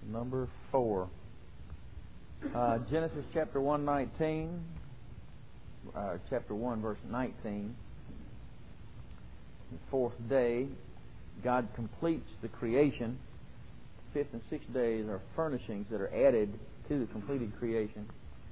Number 4. Genesis chapter 1:19. Chapter 1, verse 19. The fourth day, God completes the creation. The fifth and sixth days are furnishings that are added to the completed creation.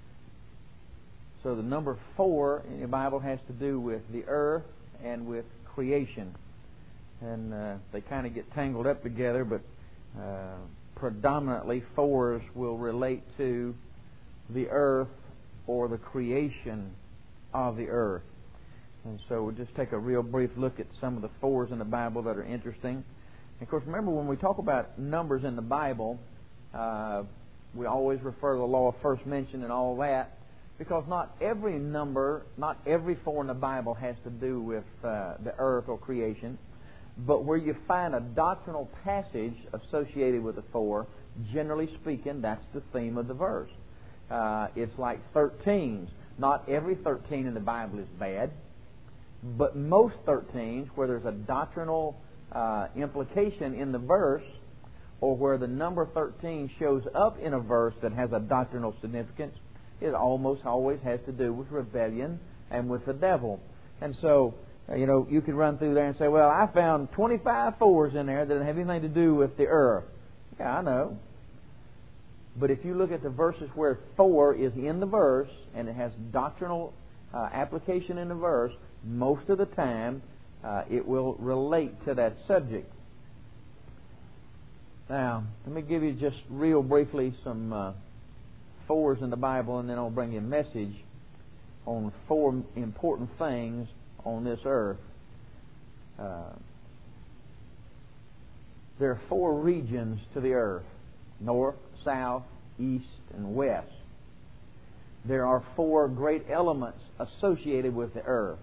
So the number 4 in your Bible has to do with the earth and with creation. And they kind of get tangled up together, but predominantly 4s will relate to the earth or the creation of the earth. And so we'll just take a real brief look at some of the 4s in the Bible that are interesting. And of course, remember when we talk about numbers in the Bible, we always refer to the law of first mention and all that, because not every number, not every 4 in the Bible has to do with the earth or creation. But where you find a doctrinal passage associated with the 4, generally speaking, that's the theme of the verse. It's like 13s. Not every 13 in the Bible is bad, but most 13s, where there's a doctrinal implication in the verse, or where the number 13 shows up in a verse that has a doctrinal significance, it almost always has to do with rebellion and with the devil. And so, you could run through there and say, well, I found 25 4s in there that don't have anything to do with the earth. Yeah, I know. But if you look at the verses where 4 is in the verse and it has doctrinal application in the verse, most of the time it will relate to that subject. Now, let me give you just real briefly some 4s in the Bible, and then I'll bring you a message on 4 important things on this earth. There are 4 regions to the earth: north, south, east, and west. There are 4 great elements associated with the earth: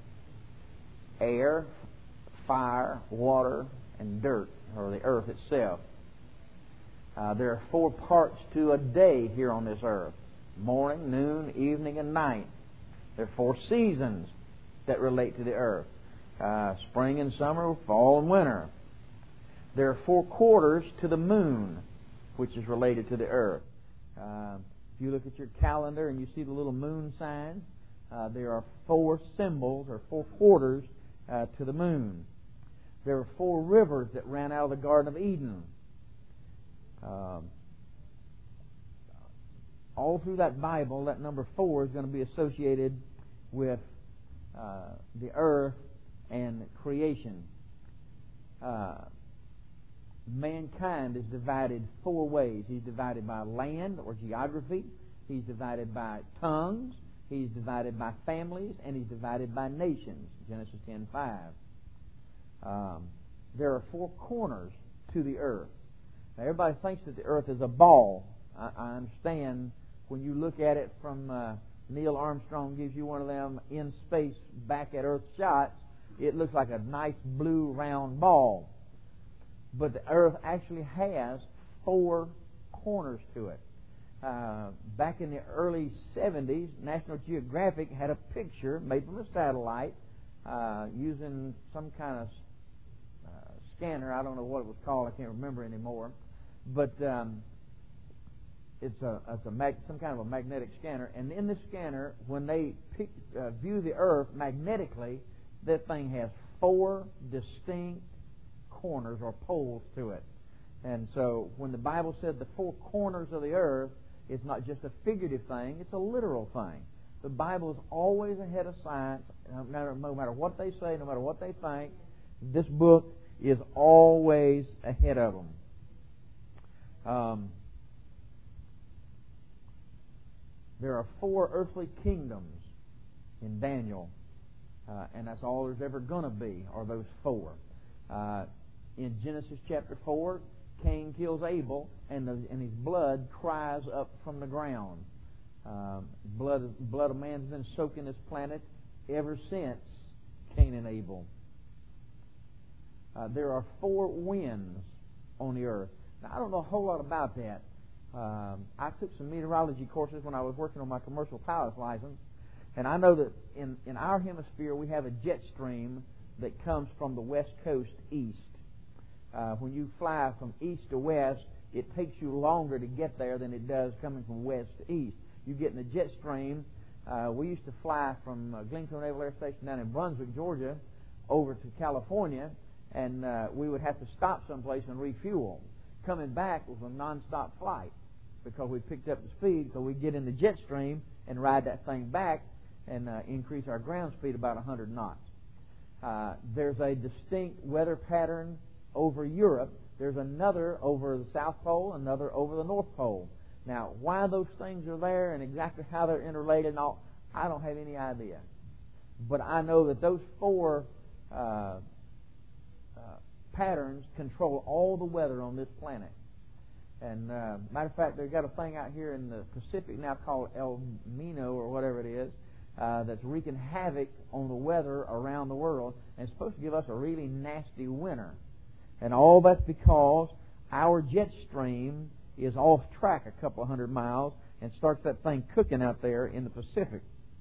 air, fire, water, and dirt, or the earth itself. There are 4 parts to a day here on this earth: morning, noon, evening, and night. There are 4 seasons that relate to the earth: spring and summer, fall and winter. There are 4 quarters to the moon, which is related to the earth. If you look at your calendar and you see the little moon signs, there are 4 symbols or 4 quarters to the moon. There are 4 rivers that ran out of the Garden of Eden. All through that Bible, that number 4 is going to be associated with the earth and creation. Mankind is divided 4 ways. He's divided by land or geography. He's divided by tongues. He's divided by families, and he's divided by nations. Genesis 10:5. There are 4 corners to the earth. Now, everybody thinks that the earth is a ball. I understand when you look at it from Neil Armstrong gives you one of them in space back at Earth shots. It looks like a nice blue round ball. But the earth actually has 4 corners to it. Back in the early 70s, National Geographic had a picture made from a satellite using some kind of scanner. I don't know what it was called. I can't remember anymore. But it's some kind of a magnetic scanner. And in the scanner, when they view the earth magnetically, that thing has 4 distinct corners or poles to it. And so when the Bible said the 4 corners of the earth, it's not just a figurative thing, it's a literal thing. The Bible is always ahead of science. No matter what they say, no matter what they think, this book is always ahead of them. There are 4 earthly kingdoms in Daniel, and that's all there's ever going to be, are those 4. In Genesis chapter 4, Cain kills Abel, and his blood cries up from the ground. Blood of man's been soaking this planet ever since Cain and Abel. There are 4 winds on the earth. Now, I don't know a whole lot about that. I took some meteorology courses when I was working on my commercial pilot's license, and I know that in our hemisphere we have a jet stream that comes from the west coast east. when you fly from east to west, it takes you longer to get there than it does coming from west to east. You get in the jet stream. We used to fly from Glencoe Naval Air Station down in Brunswick, Georgia, over to California, and we would have to stop someplace and refuel. Coming back was a non-stop flight because we picked up the speed, so we'd get in the jet stream and ride that thing back and increase our ground speed about 100 knots. There's a distinct weather pattern over Europe. There's another over the South Pole, another over the North Pole. Now, why those things are there and exactly how they're interrelated and all, I don't have any idea. But I know that those four patterns control all the weather on this planet. And matter of fact, they've got a thing out here in the Pacific now called El Nino or whatever it is, that's wreaking havoc on the weather around the world, and it's supposed to give us a really nasty winter. And all that's because our jet stream is off track a couple of 100 miles and starts that thing cooking out there in the Pacific.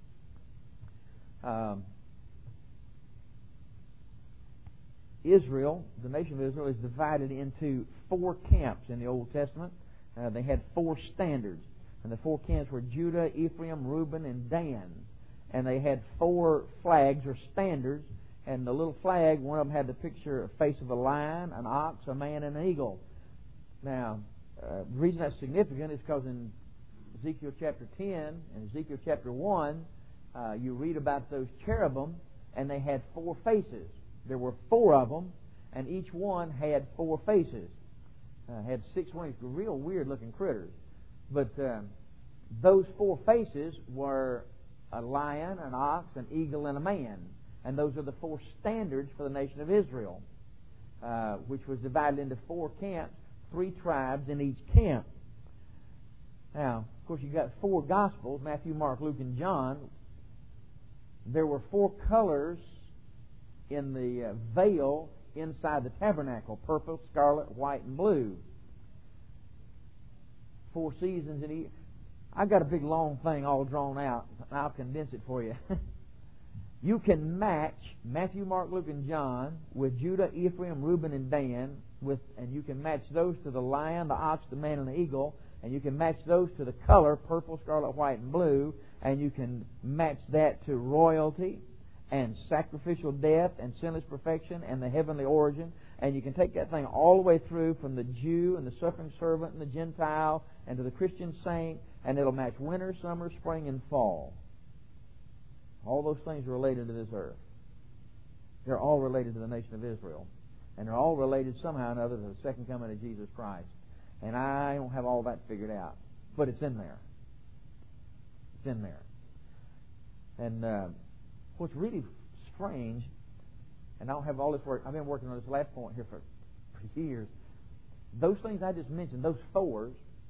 Israel, the nation of Israel, is divided into 4 camps in the Old Testament. They had 4 standards. And the 4 camps were Judah, Ephraim, Reuben, and Dan. And they had 4 flags or standards. And the little flag, one of them had the picture, a face of a lion, an ox, a man, and an eagle. Now, the reason that's significant is because in Ezekiel chapter 10 and Ezekiel chapter 1, you read about those cherubim, and they had 4 faces. There were 4 of them, and each one had 4 faces. Had 6 wings, real weird-looking critters. But those 4 faces were a lion, an ox, an eagle, and a man. And those are the 4 standards for the nation of Israel, which was divided into 4 camps, 3 tribes in each camp. Now, of course, you've got 4 Gospels, Matthew, Mark, Luke, and John. There were 4 colors in the veil inside the tabernacle: purple, scarlet, white, and blue. 4 seasons in each. I've got a big long thing all drawn out, and I'll condense it for you. You can match Matthew, Mark, Luke, and John with Judah, Ephraim, Reuben, and Dan, and you can match those to the lion, the ox, the man, and the eagle, and you can match those to the color, purple, scarlet, white, and blue, and you can match that to royalty and sacrificial death and sinless perfection and the heavenly origin, and you can take that thing all the way through from the Jew and the suffering servant and the Gentile and to the Christian saint, and it'll match winter, summer, spring, and fall. All those things are related to this earth. They're all related to the nation of Israel. And they're all related somehow or another to the second coming of Jesus Christ. And I don't have all that figured out. But it's in there. It's in there. And what's really strange, and I don't have all this work, I've been working on this last point here for years. Those things I just mentioned, those 4s,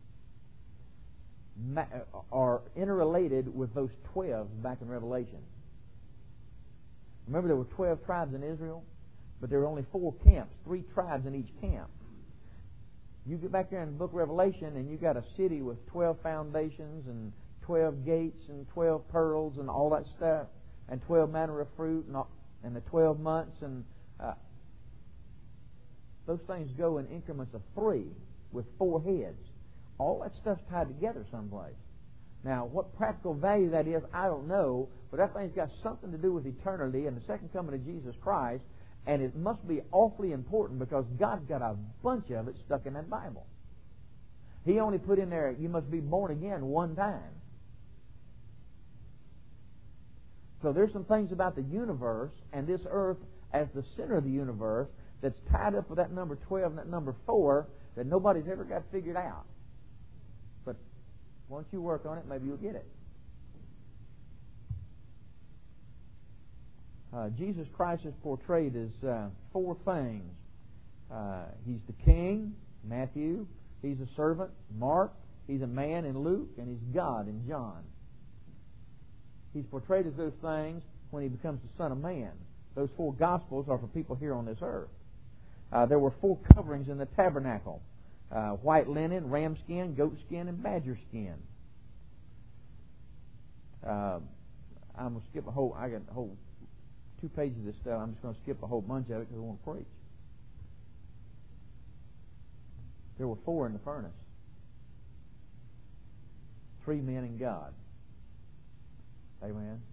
are interrelated with those 12 back in Revelation. Remember, there were 12 tribes in Israel, but there were only 4 camps, 3 tribes in each camp. You get back there in the book of Revelation, and you got a city with 12 foundations and 12 gates and 12 pearls and all that stuff, and 12 manner of fruit and the 12 months, and those things go in increments of 3 with 4 heads. All that stuff's tied together someplace. Now, what practical value that is, I don't know, but that thing's got something to do with eternity and the second coming of Jesus Christ, and it must be awfully important because God's got a bunch of it stuck in that Bible. He only put in there, you must be born again one time. So there's some things about the universe and this earth as the center of the universe that's tied up with that number 12 and that number 4 that nobody's ever got figured out. But once you work on it, maybe you'll get it. Jesus Christ is portrayed as 4 things. He's the king, Matthew. He's a servant, Mark. He's a man in Luke. And he's God in John. He's portrayed as those things when he becomes the Son of Man. Those 4 Gospels are for people here on this earth. There were 4 coverings in the tabernacle. White linen, ram skin, goat skin, and badger skin. I'm going to skip I got a whole 2 pages of this stuff. I'm just going to skip a whole bunch of it because I want to preach. There were 4 in the furnace. 3 men and God. Amen.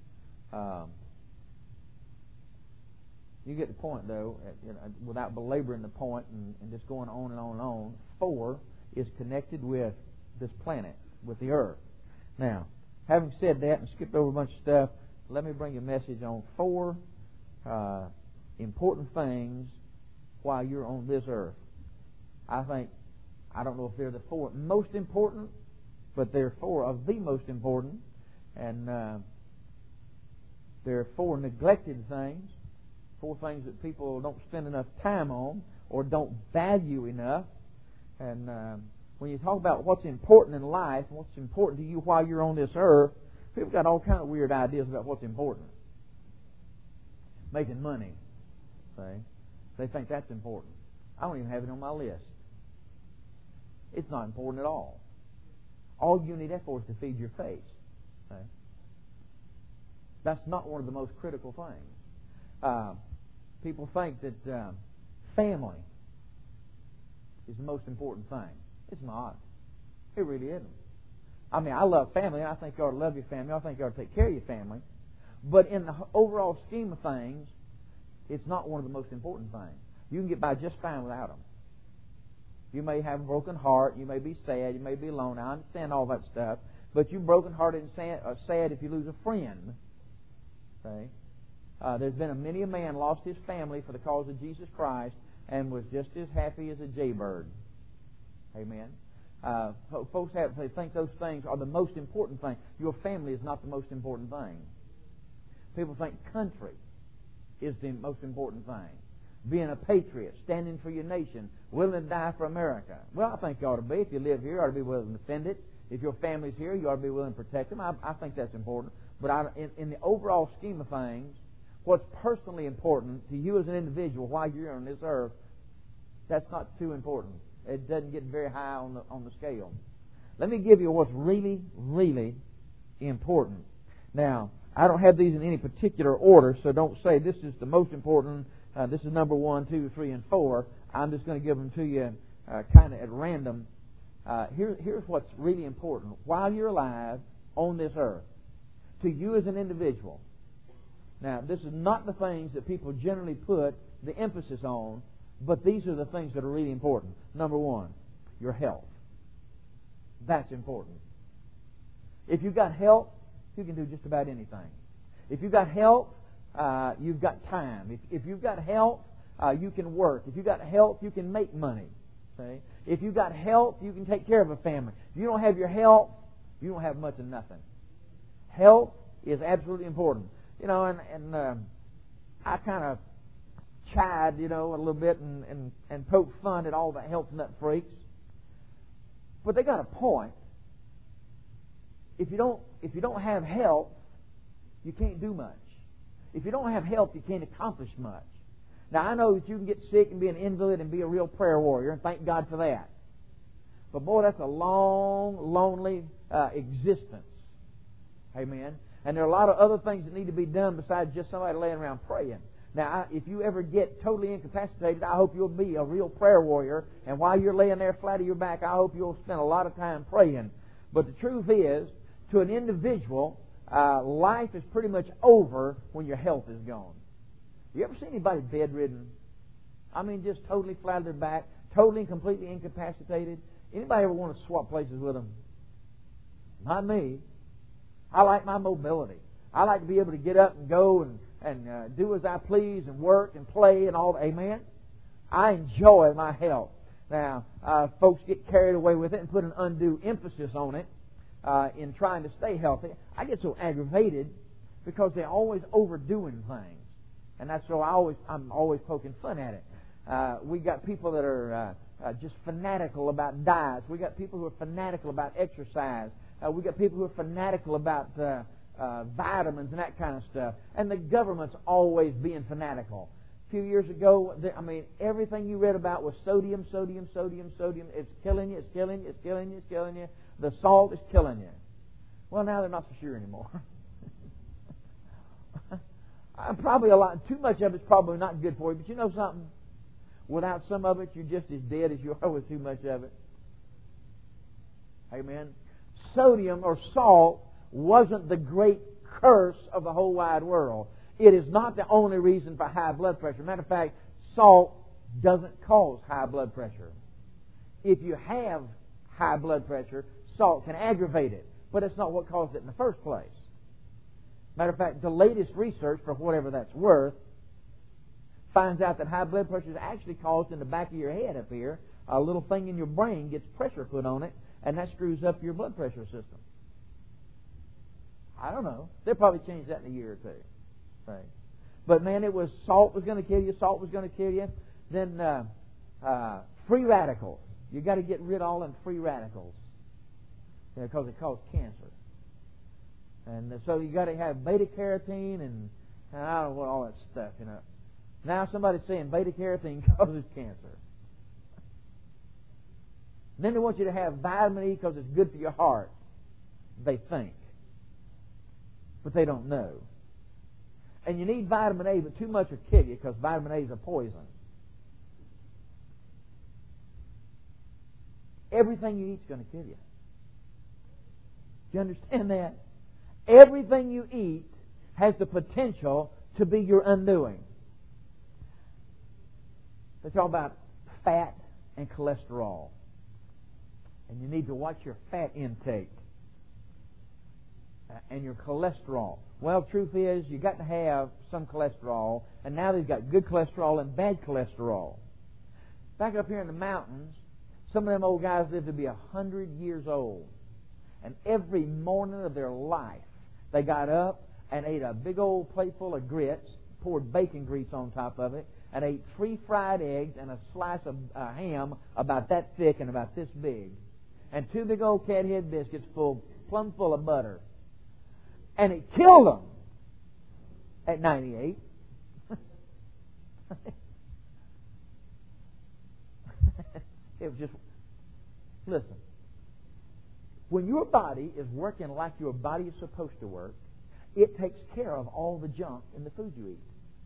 You get the point, though, without belaboring the point and just going on and on and on. 4 is connected with this planet, with the earth. Now, having said that and skipped over a bunch of stuff, let me bring you a message on 4 important things while you're on this earth. I don't know if they're the 4 most important, but they're 4 of the most important. And there are 4 neglected things, 4 things that people don't spend enough time on or don't value enough. And when you talk about what's important in life and what's important to you while you're on this earth, people got all kinds of weird ideas about what's important. Making money, see? They think that's important. I don't even have it on my list. It's not important at all. All you need that for is to feed your face. Okay? That's not one of the most critical things. People think that family is the most important thing. It's not. It really isn't. I mean, I love family, and I think you ought to love your family. I think you ought to take care of your family. But in the overall scheme of things, it's not one of the most important things. You can get by just fine without them. You may have a broken heart. You may be sad. You may be alone. I understand all that stuff. But you're broken-hearted and sad if you lose a friend. Okay? There's been many a man lost his family for the cause of Jesus Christ and was just as happy as a jaybird. Amen. Folks they think those things are the most important thing. Your family is not the most important thing. People think country is the most important thing. Being a patriot, standing for your nation, willing to die for America. Well, I think you ought to be. If you live here, you ought to be willing to defend it. If your family's here, you ought to be willing to protect them. I think that's important. But in the overall scheme of things, what's personally important to you as an individual while you're on this earth, that's not too important. It doesn't get very high on the scale. Let me give you what's really, really important. Now, I don't have these in any particular order, so don't say this is the most important. This is number 1, 2, 3, and 4. I'm just going to give them to you kind of at random. Here's what's really important. While you're alive on this earth, to you as an individual. Now, this is not the things that people generally put the emphasis on, but these are the things that are really important. Number 1, your health. That's important. If you've got health, you can do just about anything. If you've got health, you've got time. If you've got health, you can work. If you've got health, you can make money. See? If you've got health, you can take care of a family. If you don't have your health, you don't have much of nothing. Health is absolutely important. You know, and I kind of chide, a little bit and poke fun at all the health nut freaks. But they got a point. If you don't have health, you can't do much. If you don't have health, you can't accomplish much. Now, I know that you can get sick and be an invalid and be a real prayer warrior, and thank God for that. But boy, that's a long, lonely existence. Amen. And there are a lot of other things that need to be done besides just somebody laying around praying. Now, if you ever get totally incapacitated, I hope you'll be a real prayer warrior. And while you're laying there flat on your back, I hope you'll spend a lot of time praying. But the truth is, to an individual, life is pretty much over when your health is gone. You ever seen anybody bedridden? I mean, just totally flat on their back, totally and completely incapacitated? Anybody ever want to swap places with them? Not me. I like my mobility. I like to be able to get up and go and do as I please and work and play and all. Amen? I enjoy my health. Now, folks get carried away with it and put an undue emphasis on it in trying to stay healthy. I get so aggravated because they're always overdoing things. And that's so I'm always poking fun at it. We got people that are just fanatical about diets. We got people who are fanatical about exercise. We got people who are fanatical about vitamins and that kind of stuff. And the government's always being fanatical. A few years ago, everything you read about was sodium, sodium, sodium, sodium. It's killing you, it's killing you, it's killing you, it's killing you. The salt is killing you. Well, now they're not so sure anymore. Probably too much of it's probably not good for you. But you know something? Without some of it, you're just as dead as you are with too much of it. Amen. Sodium or salt wasn't the great curse of the whole wide world. It is not the only reason for high blood pressure. Matter of fact, salt doesn't cause high blood pressure. If you have high blood pressure, salt can aggravate it, but it's not what caused it in the first place. Matter of fact, the latest research, for whatever that's worth, finds out that high blood pressure is actually caused in the back of your head up here. A little thing in your brain gets pressure put on it, and that screws up your blood pressure system. I don't know. They'll probably change that in a year or two. Right. But man, it was salt was going to kill you. Salt was going to kill you. Then free radicals. You got to get rid of all them free radicals, because it causes cancer. And so you got to have beta carotene and I don't know what all that stuff. Now somebody's saying beta carotene causes cancer. Then they want you to have vitamin E because it's good for your heart. They think, but they don't know. And you need vitamin A, but too much will kill you because vitamin A is a poison. Everything you eat is going to kill you. Do you understand that? Everything you eat has the potential to be your undoing. They talk about fat and cholesterol. And you need to watch your fat intake and your cholesterol. Well, the truth is, you got to have some cholesterol, and now they've got good cholesterol and bad cholesterol. Back up here in the mountains, some of them old guys lived to be 100 years old. And every morning of their life, they got up and ate a big old plate full of grits, poured bacon grease on top of it, and ate 3 fried eggs and a slice of ham about that thick and about this big. And 2 big old cat head biscuits plumb full of butter. And it killed them at 98. It was just... Listen. When your body is working like your body is supposed to work, it takes care of all the junk in the food you eat.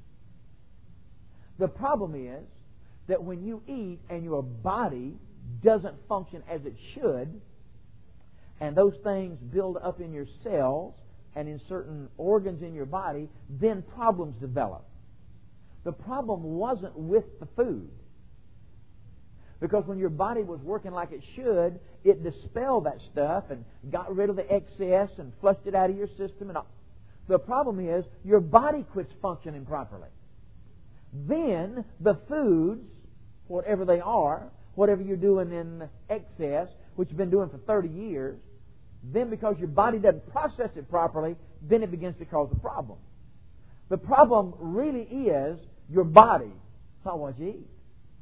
The problem is that when you eat and your body doesn't function as it should, and those things build up in your cells and in certain organs in your body, then problems develop. The problem wasn't with the food. Because when your body was working like it should, it dispelled that stuff and got rid of the excess and flushed it out of your system. And all. The problem is your body quits functioning properly. Then the foods, whatever they are, whatever you're doing in excess, which you've been doing for 30 years, then because your body doesn't process it properly, then it begins to cause a problem. The problem really is your body, not what you eat.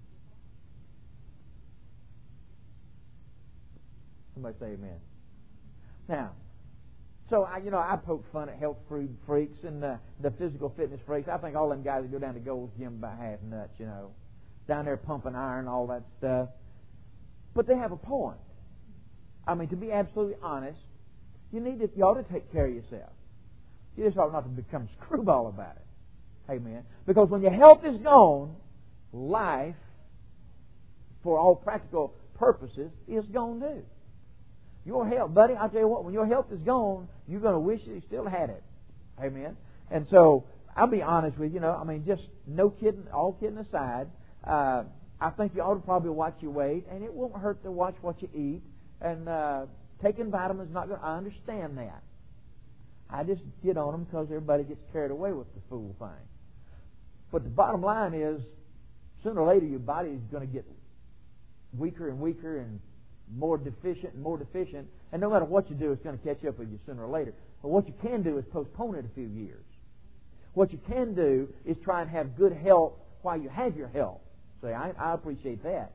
Somebody say amen. Now, so I poke fun at health food freaks and the physical fitness freaks. I think all them guys that go down to Gold's Gym about half nuts, down there pumping iron, all that stuff. But they have a point. I mean, to be absolutely honest, you ought to take care of yourself. You just ought not to become a screwball about it. Amen. Because when your health is gone, life, for all practical purposes, is gone too. Your health, buddy, I'll tell you what, when your health is gone, you're going to wish that you still had it. Amen. And so, I'll be honest with you, just no kidding, all kidding aside, I think you ought to probably watch your weight, and it won't hurt to watch what you eat. And taking vitamins is not going to... I understand that. I just get on them because everybody gets carried away with the fool thing. But the bottom line is, sooner or later, your body is going to get weaker and weaker and more deficient and more deficient. And no matter what you do, it's going to catch up with you sooner or later. But what you can do is postpone it a few years. What you can do is try and have good health while you have your health. Say, I appreciate that.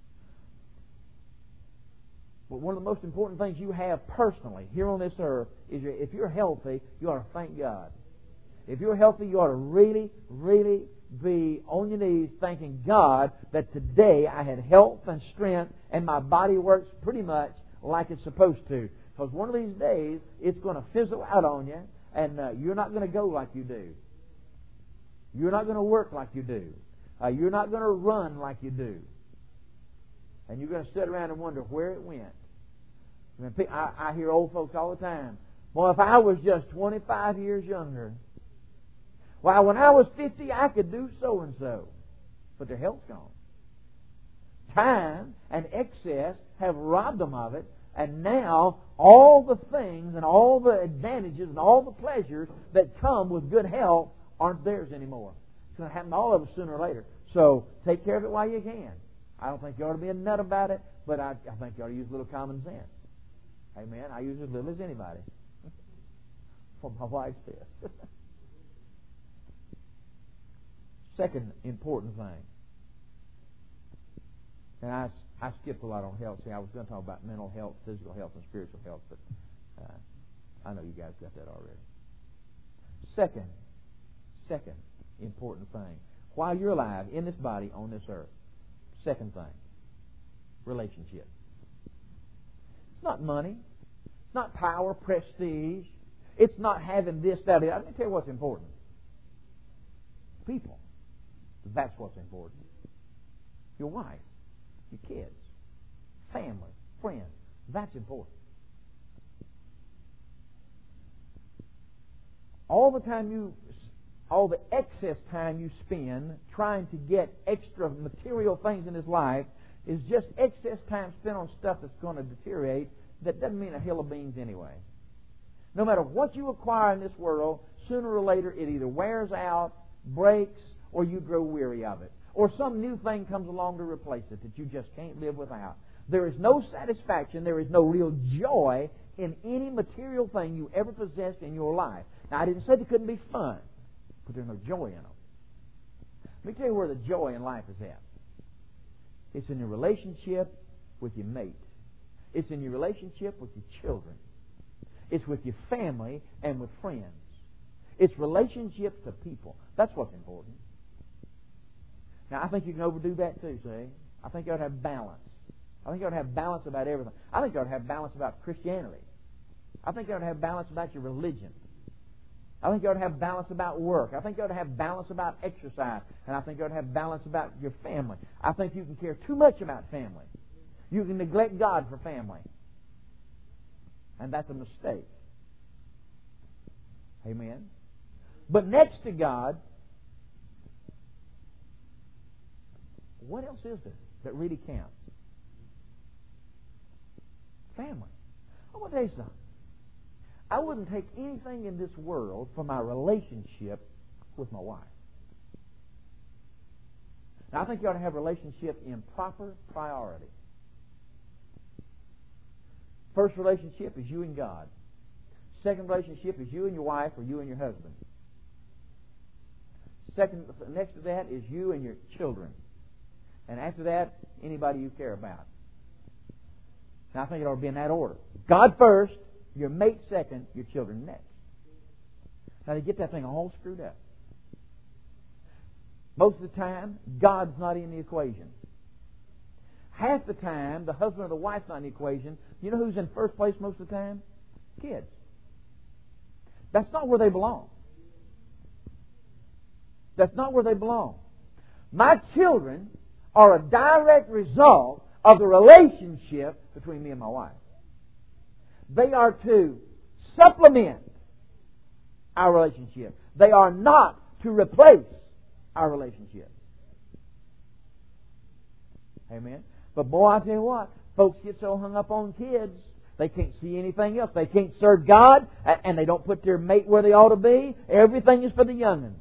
But one of the most important things you have personally here on this earth is if you're healthy, you ought to thank God. If you're healthy, you ought to really, really be on your knees thanking God that today I had health and strength and my body works pretty much like it's supposed to. Because one of these days, it's going to fizzle out on you and you're not going to go like you do. You're not going to work like you do. You're not going to run like you do. And you're going to sit around and wonder where it went. I hear old folks all the time, "Well, if I was just 25 years younger, well, when I was 50, I could do so and so." But their health's gone. Time and excess have robbed them of it, and now all the things and all the advantages and all the pleasures that come with good health aren't theirs anymore. It's going to happen to all of us sooner or later. So take care of it while you can. I don't think you ought to be a nut about it, but I think you ought to use a little common sense. Amen. I use as little as anybody. For my wife says. Second important thing. And I skipped a lot on health. See, I was going to talk about mental health, physical health, and spiritual health, but I know you guys got that already. Second important thing. While you're alive in this body on this earth, second thing, relationship. It's not money. It's not power, prestige. It's not having this, that, that. Let me tell you what's important. People. That's what's important. Your wife, your kids, family, friends. That's important. All the excess time you spend trying to get extra material things in this life is just excess time spent on stuff that's going to deteriorate. That doesn't mean a hill of beans anyway. No matter what you acquire in this world, sooner or later it either wears out, breaks, or you grow weary of it. Or some new thing comes along to replace it that you just can't live without. There is no satisfaction, there is no real joy in any material thing you ever possessed in your life. Now, I didn't say they couldn't be fun, but there's no joy in them. Let me tell you where the joy in life is at. It's in your relationship with your mate. It's in your relationship with your children. It's with your family and with friends. It's relationships to people. That's what's important. Now, I think you can overdo that too, see? I think you ought to have balance. I think you ought to have balance about everything. I think you ought to have balance about Christianity. I think you ought to have balance about your religion. I think you ought to have balance about work. I think you ought to have balance about exercise. And I think you ought to have balance about your family. I think you can care too much about family. You can neglect God for family. And that's a mistake. Amen? But next to God, what else is there that really counts? Family. I want to tell you something. I wouldn't take anything in this world for my relationship with my wife. Now, I think you ought to have a relationship in proper priority. First relationship is you and God. Second relationship is you and your wife or you and your husband. Next to that is you and your children. And after that, anybody you care about. Now, I think it ought to be in that order. God first, your mate second, your children next. Now, they get that thing all screwed up. Most of the time, God's not in the equation. Half the time, the husband or the wife's not in the equation. You know who's in first place most of the time? Kids. That's not where they belong. That's not where they belong. My children are a direct result of the relationship between me and my wife. They are to supplement our relationship. They are not to replace our relationship. Amen? But boy, I tell you what, folks get so hung up on kids, they can't see anything else. They can't serve God, and they don't put their mate where they ought to be. Everything is for the young'uns.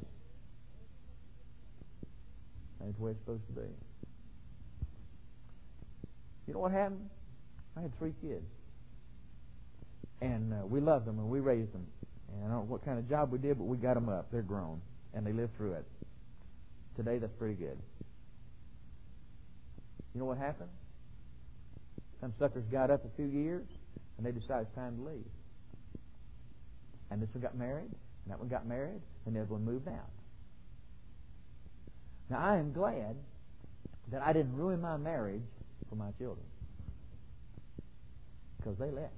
That's the way it's supposed to be. You know what happened? I had 3 kids. And we loved them and we raised them. And I don't know what kind of job we did, but we got them up. They're grown. And they lived through it. Today, that's pretty good. You know what happened? Some suckers got up a few years and they decided it's time to leave. And this one got married, and that one got married, and the other one moved out. Now, I am glad that I didn't ruin my marriage for my children. Because they left.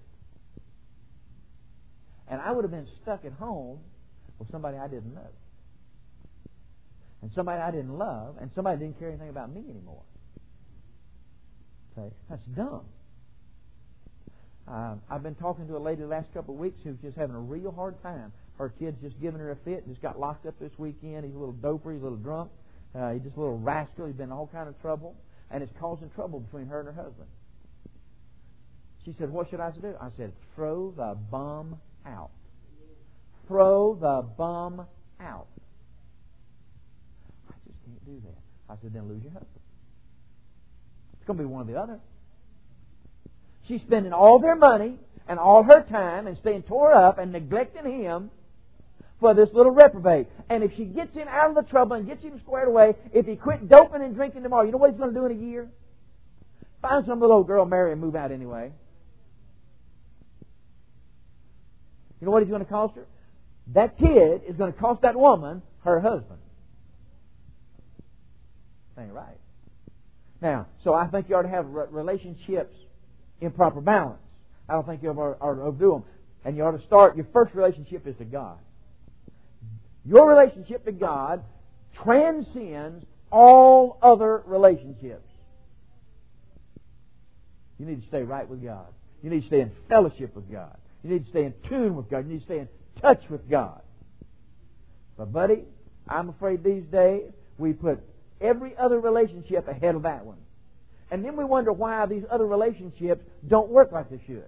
And I would have been stuck at home with somebody I didn't know. and somebody I didn't love, and somebody didn't care anything about me anymore. Okay, that's dumb. I've been talking to a lady the last couple of weeks who's just having a real hard time. Her kid's just giving her a fit and just got locked up this weekend. He's a little doper. He's a little drunk. He's just a little rascal. He's been in all kind of trouble. And it's causing trouble between her and her husband. She said, what should I do? I said, throw the bum out. Throw the bum out. I just can't do that. I said, then lose your husband. It's going to be one or the other. She's spending all their money and all her time and staying tore up and neglecting him for this little reprobate. And if she gets him out of the trouble and gets him squared away, if he quit doping and drinking tomorrow, you know what he's going to do in a year? Find some little old girl, marry, and move out anyway. You know what he's going to cost her? That kid is going to cost that woman her husband. Ain't right. Now, so I think you ought to have relationships in proper balance. I don't think you ought to overdo them. And you ought to start, your first relationship is to God. Your relationship to God transcends all other relationships. You need to stay right with God. You need to stay in fellowship with God. You need to stay in tune with God. You need to stay in touch with God. But buddy, I'm afraid these days we put every other relationship ahead of that one. And then we wonder why these other relationships don't work like they should.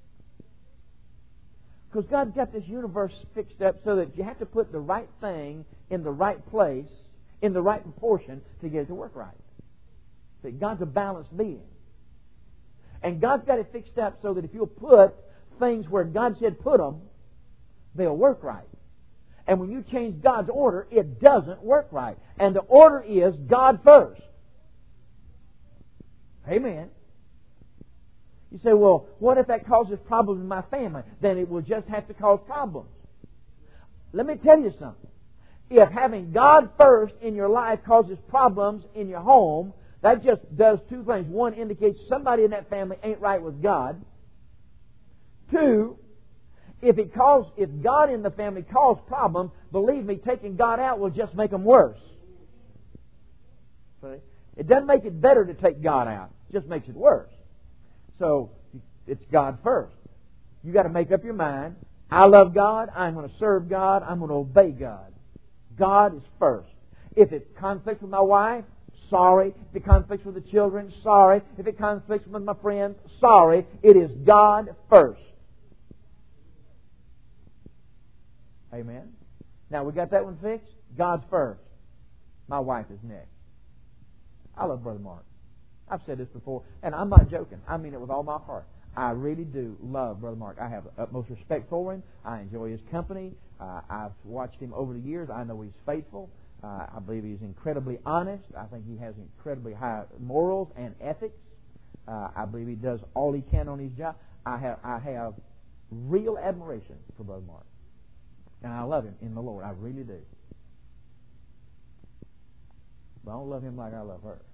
Because God's got this universe fixed up so that you have to put the right thing in the right place, in the right proportion to get it to work right. See, God's a balanced being. And God's got it fixed up so that if you'll put things where God said put them, they'll work right. And when you change God's order, it doesn't work right. And the order is God first. Amen. You say, well, what if that causes problems in my family? Then it will just have to cause problems. Let me tell you something. If having God first in your life causes problems in your home, that just does two things. One, indicates somebody in that family ain't right with God. Two, if God in the family caused problems, believe me, taking God out will just make them worse. See? It doesn't make it better to take God out. It just makes it worse. So, it's God first. You got to make up your mind. I love God. I'm going to serve God. I'm going to obey God. God is first. If it conflicts with my wife, sorry. If it conflicts with the children, sorry. If it conflicts with my friends, sorry. It is God first. Amen. Now, we got that one fixed? God's first. My wife is next. I love Brother Mark. I've said this before, and I'm not joking. I mean it with all my heart. I really do love Brother Mark. I have utmost respect for him. I enjoy his company. I've watched him over the years. I know he's faithful. I believe he's incredibly honest. I think he has incredibly high morals and ethics. I believe he does all he can on his job. I have real admiration for Brother Mark. And I love him in the Lord. I really do. But I don't love him like I love her.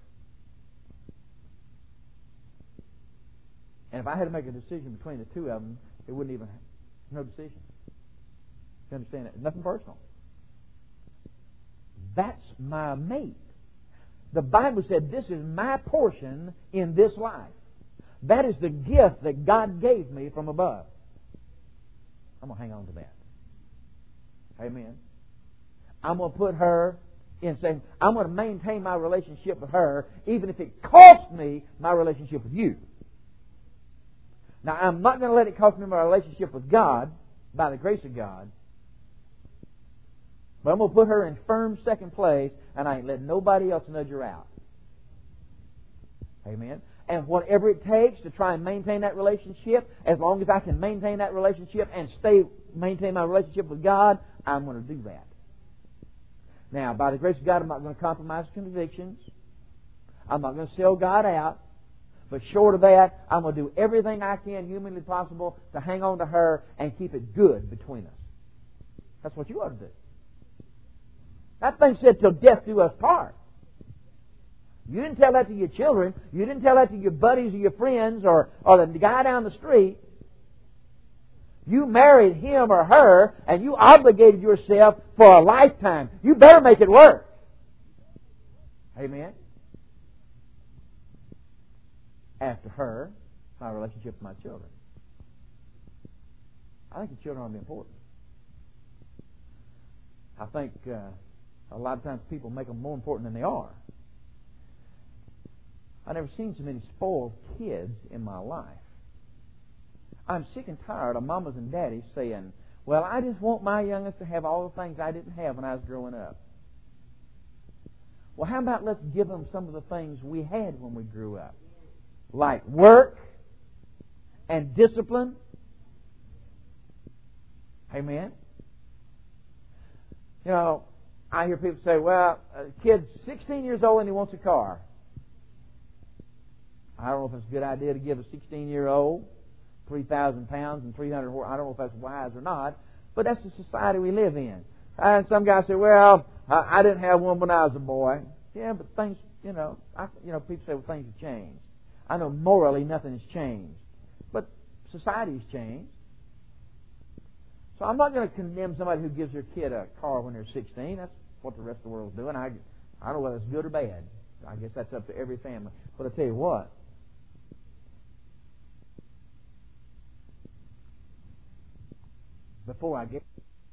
And if I had to make a decision between the two of them, it wouldn't even no decision. You understand that? Nothing personal. That's my mate. The Bible said this is my portion in this life. That is the gift that God gave me from above. I'm going to hang on to that. Amen. I'm going to put her in saying, I'm going to maintain my relationship with her even if it costs me my relationship with you. Now, I'm not going to let it cost me my relationship with God by the grace of God. But I'm going to put her in firm second place, and I ain't letting nobody else nudge her out. Amen. And whatever it takes to try and maintain that relationship, as long as I can maintain that relationship and maintain my relationship with God, I'm going to do that. Now, by the grace of God, I'm not going to compromise convictions. I'm not going to sell God out. But short of that, I'm going to do everything I can humanly possible to hang on to her and keep it good between us. That's what you ought to do. That thing said, till death do us part. You didn't tell that to your children. You didn't tell that to your buddies or your friends or the guy down the street. You married him or her and you obligated yourself for a lifetime. You better make it work. Amen? After her, my relationship with my children. I think the children ought to be important. I think a lot of times people make them more important than they are. I've never seen so many spoiled kids in my life. I'm sick and tired of mamas and daddies saying, well, I just want my youngest to have all the things I didn't have when I was growing up. Well, how about let's give them some of the things we had when we grew up? Like work and discipline. Amen. You know, I hear people say, well, a kid's 16 years old and he wants a car. I don't know if it's a good idea to give a 16-year-old 3,000 pounds and 300 horse. I don't know if that's wise or not, but that's the society we live in. And some guys say, well, I didn't have one when I was a boy. Yeah, but things, people say, well, things have changed. I know morally nothing has changed, but society's changed. So I'm not going to condemn somebody who gives their kid a car when they're 16. That's what the rest of the world's doing. I don't know whether it's good or bad. I guess that's up to every family. But I tell you what, before I get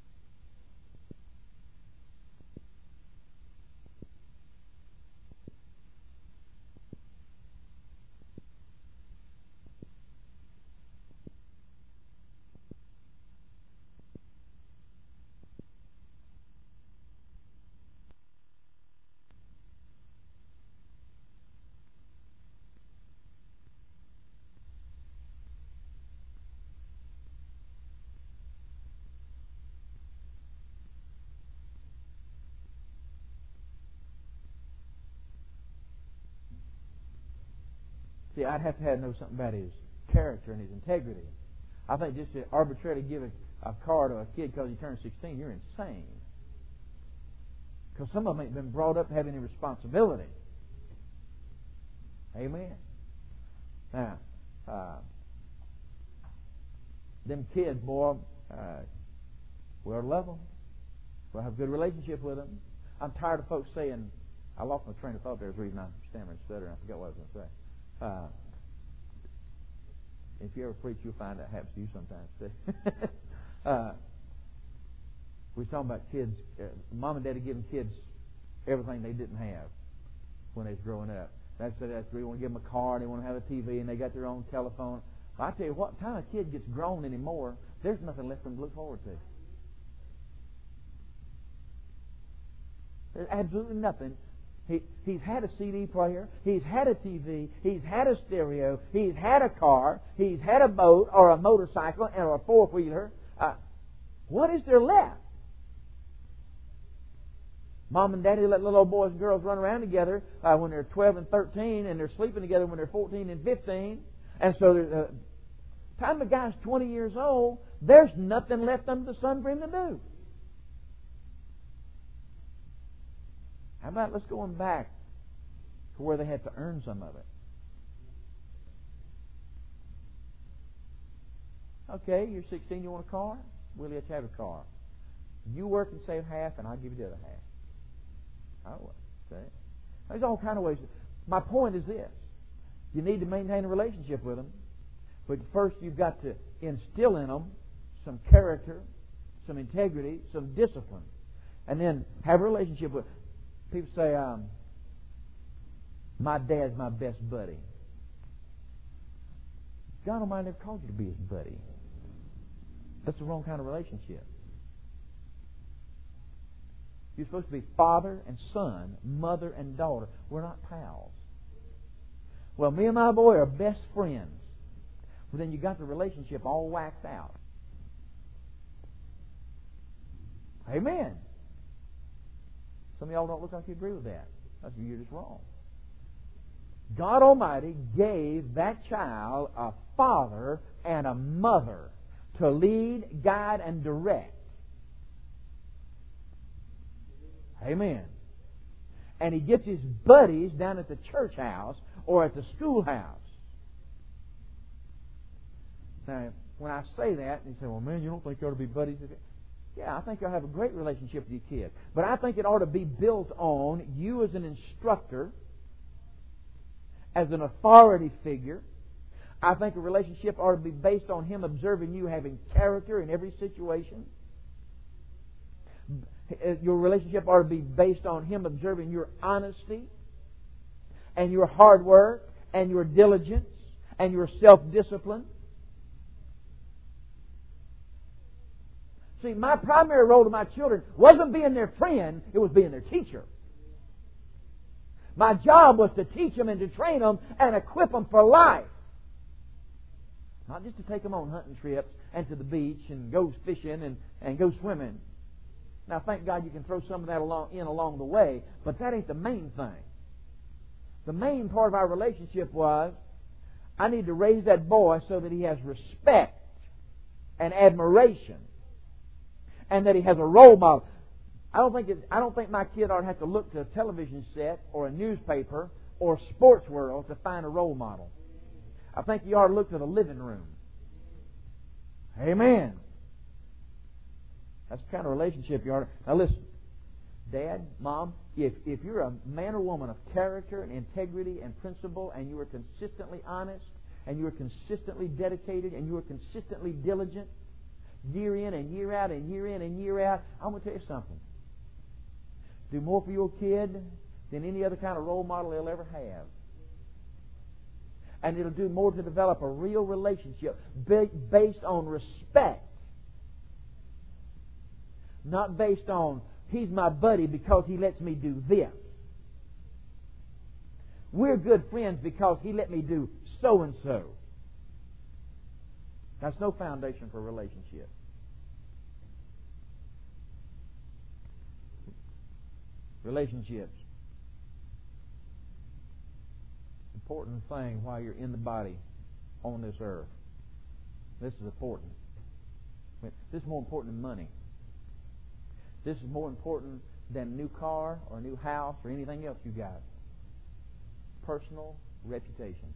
See, I'd have to know something about his character and his integrity. I think just to arbitrarily give a car to a kid because he turned 16, you're insane. Because some of them ain't been brought up having any responsibility. Amen. Now, them kids, boy, we'll love them. We'll have a good relationship with them. I'm tired of folks saying, I lost my train of thought there. There's a reason I'm stammering and stuttering. I forgot what I was going to say. If you ever preach, you'll find that happens to you sometimes too. We were talking about kids, mom and daddy giving kids everything they didn't have when they was growing up. They want to give them a car, they want to have a TV, and they got their own telephone. Well, I tell you what, time a kid gets grown anymore, there's nothing left for them to look forward to. There's absolutely nothing. He's had a CD player, he's had a TV, he's had a stereo, he's had a car, he's had a boat or a motorcycle or a four-wheeler. What is there left? Mom and Daddy let little old boys and girls run around together when they're 12 and 13, and they're sleeping together when they're 14 and 15. And so time a guy's 20 years old, there's nothing left under the sun for him to do. How about let's go back to where they had to earn some of it? Okay, you're 16, you want a car? We'll let you have a car. You work and save half, and I'll give you the other half. Oh, okay. There's all kind of ways. My point is this. You need to maintain a relationship with them, but first you've got to instill in them some character, some integrity, some discipline, and then have a relationship with them. People say, my dad's my best buddy. God Almighty never called you to be his buddy. That's the wrong kind of relationship. You're supposed to be father and son, mother and daughter. We're not pals. Well, me and my boy are best friends. Well, then you got the relationship all waxed out. Amen. Some of y'all don't look like you agree with that. You're just wrong. God Almighty gave that child a father and a mother to lead, guide, and direct. Amen. And he gets his buddies down at the church house or at the schoolhouse. Now, when I say that, you say, well, man, you don't think you ought to be buddies? Yeah, I think you'll have a great relationship with your kids. But I think it ought to be built on you as an instructor, as an authority figure. I think a relationship ought to be based on him observing you having character in every situation. Your relationship ought to be based on him observing your honesty and your hard work and your diligence and your self-discipline. See, my primary role to my children wasn't being their friend, it was being their teacher. My job was to teach them and to train them and equip them for life. Not just to take them on hunting trips and to the beach and go fishing and go swimming. Now, thank God you can throw some of that along the way, but that ain't the main thing. The main part of our relationship was, I need to raise that boy so that he has respect and admiration, and that he has a role model. I don't think my kid ought to have to look to a television set or a newspaper or sports world to find a role model. I think you ought to look to the living room. Amen. That's the kind of relationship you ought to... Now listen, Dad, Mom, if you're a man or woman of character and integrity and principle, and you are consistently honest, and you are consistently dedicated, and you are consistently diligent, year in and year out and year in and year out, I'm going to tell you something. Do more for your kid than any other kind of role model they'll ever have. And it'll do more to develop a real relationship based on respect. Not based on, he's my buddy because he lets me do this. We're good friends because he let me do so and so. That's no foundation for a relationship. Relationships. Important thing while you're in the body on this earth. This is important. This is more important than money. This is more important than a new car or a new house or anything else you got. Personal reputation.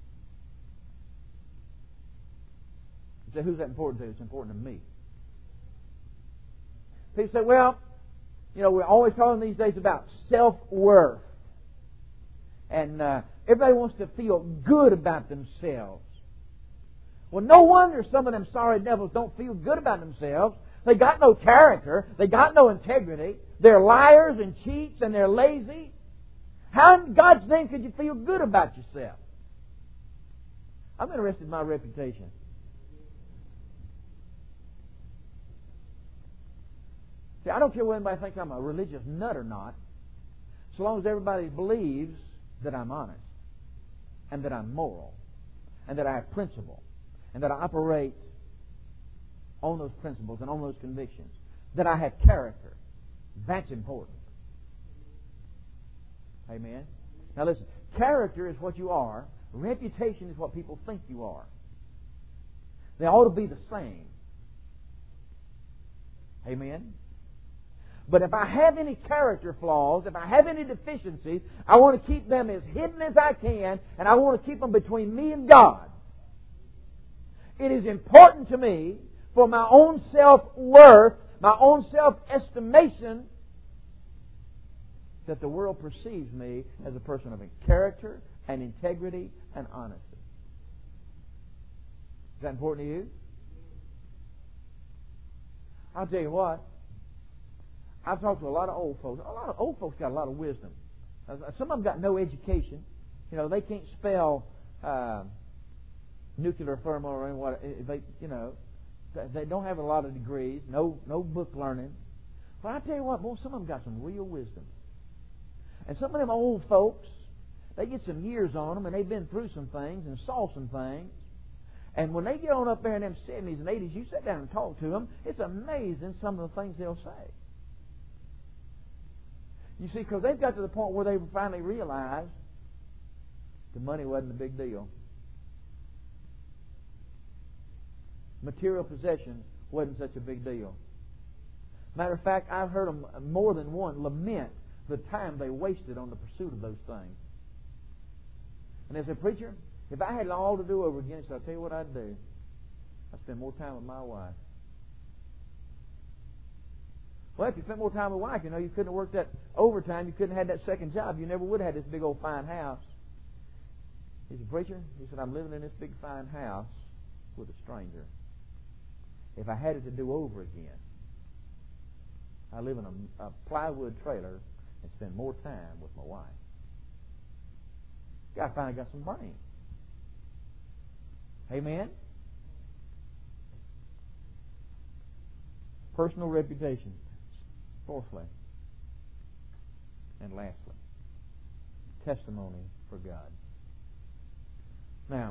You say, who's that important to? It's important to me. People say, well, we're always talking these days about self-worth. And everybody wants to feel good about themselves. Well, no wonder some of them sorry devils don't feel good about themselves. They got no character. They got no integrity. They're liars and cheats and they're lazy. How in God's name could you feel good about yourself? I'm interested in my reputation. See, I don't care whether anybody thinks I'm a religious nut or not, so long as everybody believes that I'm honest and that I'm moral and that I have principle and that I operate on those principles and on those convictions, that I have character. That's important. Amen? Now listen, character is what you are. Reputation is what people think you are. They ought to be the same. Amen? But if I have any character flaws, if I have any deficiencies, I want to keep them as hidden as I can, and I want to keep them between me and God. It is important to me for my own self-worth, my own self-estimation, that the world perceives me as a person of character and integrity and honesty. Is that important to you? I'll tell you what. I've talked to a lot of old folks. A lot of old folks got a lot of wisdom. Some of them got no education. They can't spell nuclear thermal or what. They don't have a lot of degrees. No book learning. But I tell you what, boy, some of them got some real wisdom. And some of them old folks, they get some years on them, and they've been through some things and saw some things. And when they get on up there in them 70s and 80s, you sit down and talk to them, it's amazing some of the things they'll say. You see, because they've got to the point where they finally realized the money wasn't a big deal. Material possessions wasn't such a big deal. Matter of fact, I've heard them more than one lament the time they wasted on the pursuit of those things. And they said, preacher, if I had it all to do over again, so I'll tell you what I'd do. I'd spend more time with my wife. Well, if you spent more time with wife, you couldn't have worked that overtime. You couldn't have had that second job. You never would have had this big old fine house. He said, preacher, he said, I'm living in this big fine house with a stranger. If I had it to do over again, I live in a plywood trailer and spend more time with my wife. I finally got some brains. Amen? Personal reputation. Fourthly, and lastly, testimony for God. Now,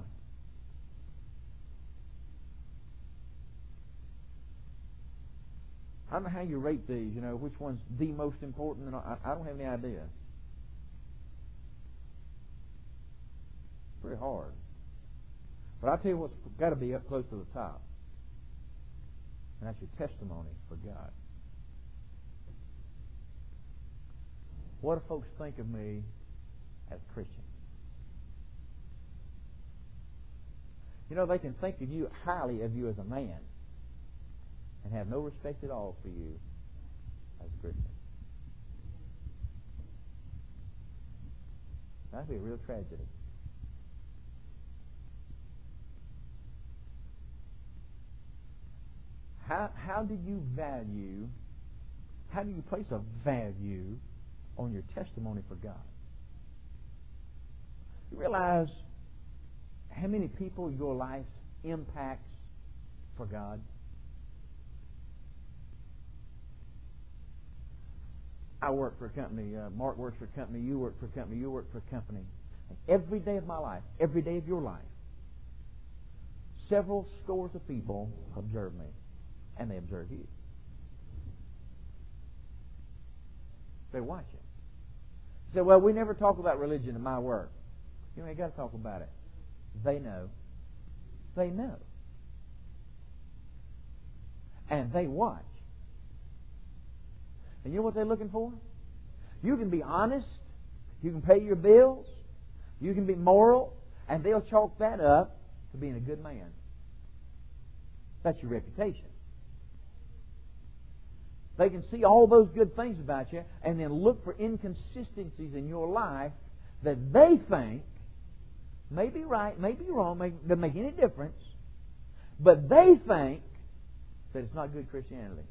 I don't know how you rate these, which one's the most important. I don't have any idea. It's pretty hard. But I'll tell you what's got to be up close to the top. And that's your testimony for God. What do folks think of me as a Christian? They can think of you highly of you as a man and have no respect at all for you as a Christian. That'd be a real tragedy. How do you place a value on your testimony for God? You realize how many people your life impacts for God? I work for a company. Mark works for a company. You work for a company. You work for a company. And every day of my life, every day of your life, several scores of people observe me. And they observe you. They watch it. You say, well, we never talk about religion in my work. You got to talk about it. They know. They know. And they watch. And you know what they're looking for? You can be honest. You can pay your bills. You can be moral. And they'll chalk that up to being a good man. That's your reputation. They can see all those good things about you and then look for inconsistencies in your life that they think may be right, may be wrong, doesn't make any difference, but they think that it's not good Christianity.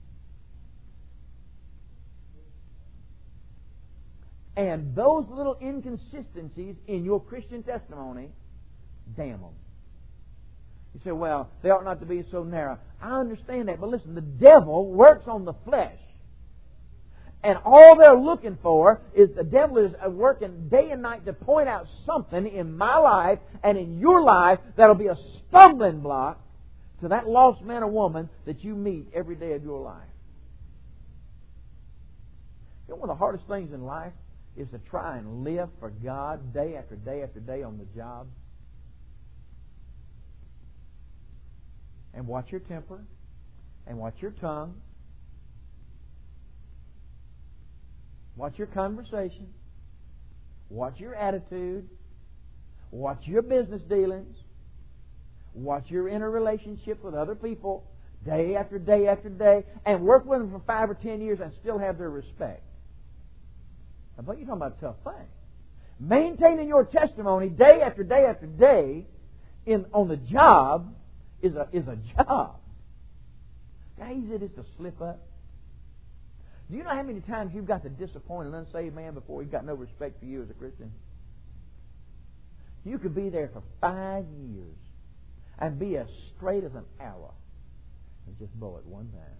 And those little inconsistencies in your Christian testimony, damn them. You say, well, they ought not to be so narrow. I understand that, but listen, the devil works on the flesh. And all they're looking for is the devil is working day and night to point out something in my life and in your life that'll be a stumbling block to that lost man or woman that you meet every day of your life. One of the hardest things in life is to try and live for God day after day after day on the job. And watch your temper. And watch your tongue. Watch your conversation. Watch your attitude. Watch your business dealings. Watch your interrelationship with other people day after day after day. And work with them for 5 or 10 years and still have their respect. Now, but you're talking about a tough thing. Maintaining your testimony day after day after day on the job is a job. How easy it is to slip up. Do you know how many times you've got to disappoint an unsaved man before he's got no respect for you as a Christian? You could be there for 5 years and be as straight as an arrow and just blow it one time.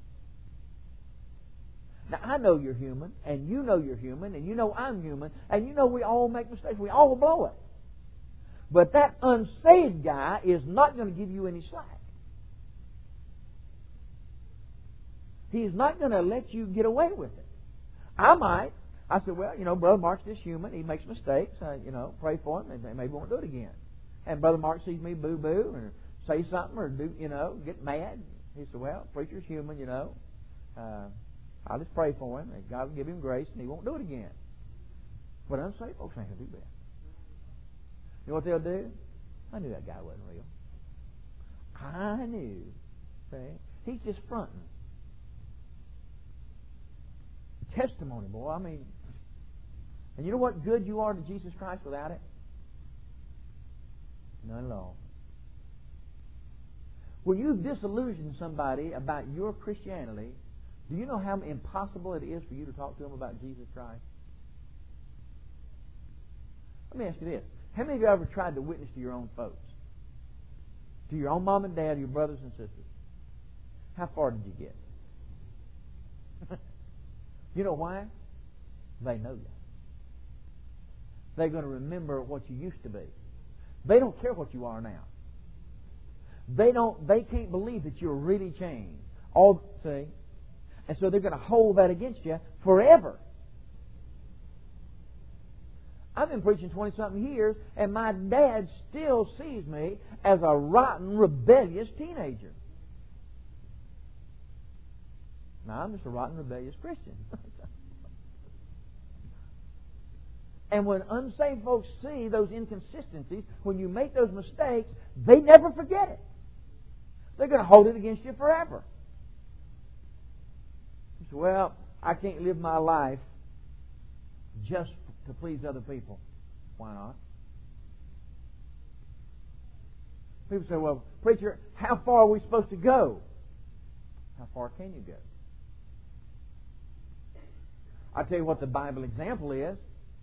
Now, I know you're human, and you know you're human, and you know I'm human, and you know we all make mistakes. We all blow it. But that unsaved guy is not going to give you any slack. He's not going to let you get away with it. I might. I said, well, Brother Mark's just human. He makes mistakes. Pray for him, and maybe won't do it again. And Brother Mark sees me boo-boo or say something or do, get mad. He said, well, preacher's human, I'll just pray for him, and God will give him grace, and he won't do it again. But unsaved folks ain't going to do that. You know what they'll do? I knew that guy wasn't real. I knew. See? He's just fronting. testimony, boy. I mean, and you know what good you are to Jesus Christ without it? None at all. When you've disillusioned somebody about your Christianity, do you know how impossible it is for you to talk to them about Jesus Christ? Let me ask you this. How many of you ever tried to witness to your own folks? To your own mom and dad, your brothers and sisters? How far did you get? You know why? They know you. They're going to remember what you used to be. They don't care what you are now. They can't believe that you're really changed. See? And so they're going to hold that against you forever. I've been preaching 20-something years, and my dad still sees me as a rotten, rebellious teenager. Now, I'm just a rotten, rebellious Christian. And when unsaved folks see those inconsistencies, when you make those mistakes, they never forget it. They're going to hold it against you forever. You say, well, I can't live my life just to please other people. Why not? People say, well, preacher, how far are we supposed to go? How far can you go? I'll tell you what the Bible example is.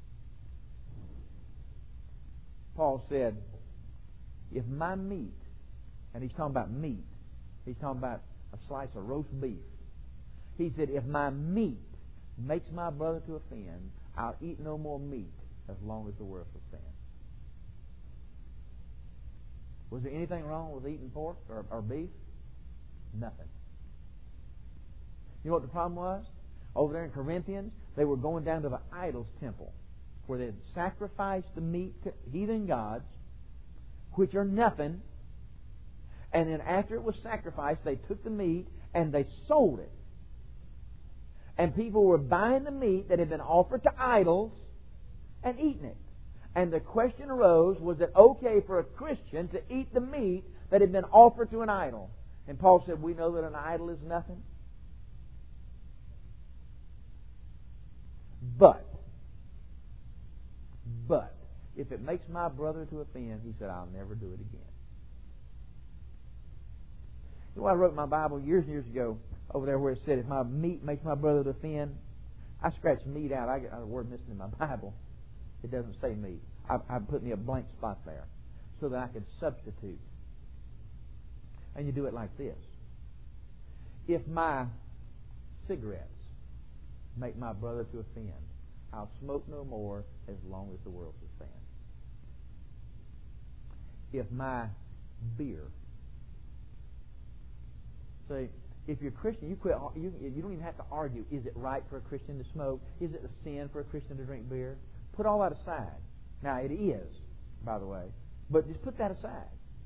Paul said, if my meat, and he's talking about meat, he's talking about a slice of roast beef. He said, if my meat makes my brother to offend, I'll eat no more meat as long as the world shall stand. Was there anything wrong with eating pork or beef? Nothing. You know what the problem was? Over there in Corinthians, they were going down to the idol's temple, where they had sacrificed the meat to heathen gods, which are nothing. And then after it was sacrificed, they took the meat and they sold it. And people were buying the meat that had been offered to idols and eating it. And the question arose, was it okay for a Christian to eat the meat that had been offered to an idol? And Paul said, we know that an idol is nothing. But, if it makes my brother to offend, he said, I'll never do it again. You know, I wrote in my Bible years and years ago, over there where it said, if my meat makes my brother to offend, I scratched meat out. I got a word missing in my Bible. It doesn't say meat. I put me a blank spot there so that I could substitute. And you do it like this. If my cigarettes make my brother to offend, I'll smoke no more as long as the world shall stand. If my beer, say, if you're a Christian, you don't even have to argue, is it right for a Christian to smoke? Is it a sin for a Christian to drink beer? Put all that aside. Now, it is, by the way, but just put that aside.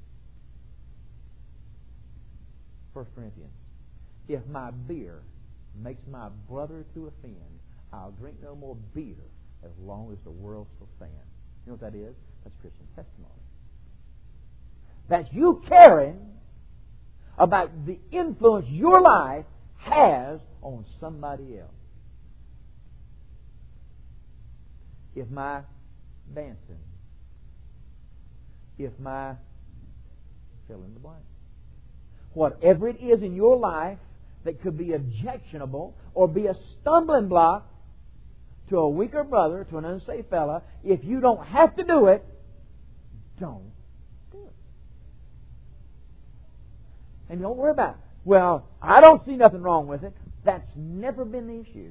1 Corinthians. If my beer makes my brother to offend, I'll drink no more beer as long as the world shall stand. You know what that is? That's Christian testimony. That's you caring about the influence your life has on somebody else. If my dancing, if my fill in the blank, whatever it is in your life that could be objectionable or be a stumbling block to a weaker brother, to an unsaved fella, if you don't have to do it, don't do it. And don't worry about it. Well, I don't see nothing wrong with it. That's never been the issue.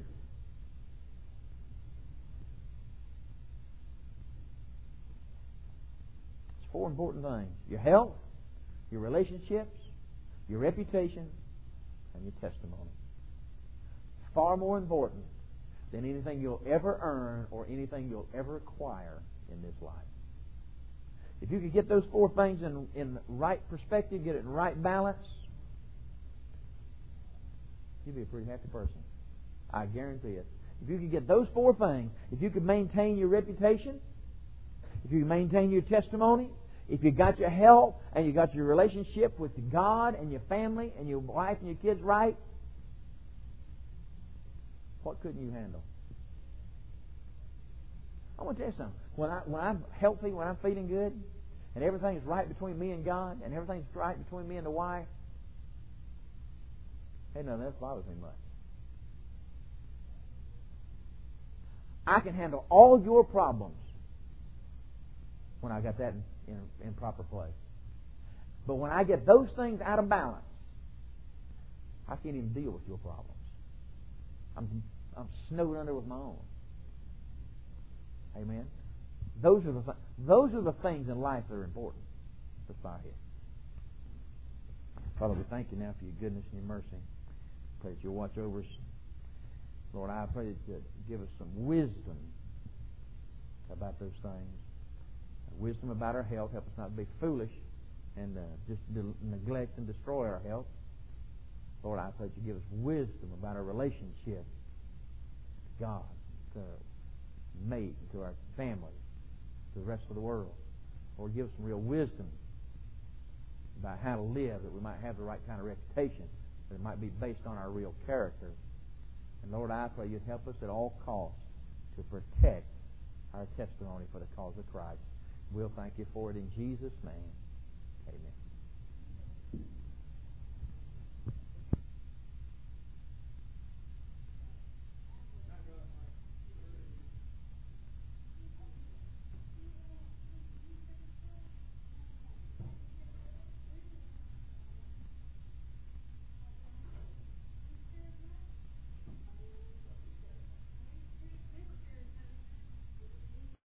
It's four important things. Your health, your relationships, your reputation, and your testimony. Far more important than anything you'll ever earn or anything you'll ever acquire in this life. If you could get those four things in the right perspective, get it in right balance, you'd be a pretty happy person. I guarantee it. If you could get those four things, if you could maintain your reputation, if you could maintain your testimony, if you got your health and you got your relationship with God and your family and your wife and your kids right, What couldn't you handle? I want to tell you something. When I'm healthy, when I'm feeling good, and everything's right between me and God, and everything's right between me and the wife, ain't nothing else bothers me much. I can handle all your problems when I got that in proper place. But when I get those things out of balance, I can't even deal with your problems. I'm snowed under with my own. Amen. Those are the things in life that are important. Let's bow our heads. Father, we thank you now for your goodness and your mercy. Pray that you'll watch over us. Lord, I pray that you give us some wisdom about those things. Wisdom about our health. Help us not to be foolish and just neglect and destroy our health. Lord, I pray that you give us wisdom about our relationship to God, to mate, to our family, to the rest of the world. Lord, give us some real wisdom about how to live, that we might have the right kind of reputation, that it might be based on our real character. And Lord, I pray you'd help us at all costs to protect our testimony for the cause of Christ. We'll thank you for it in Jesus' name. Amen.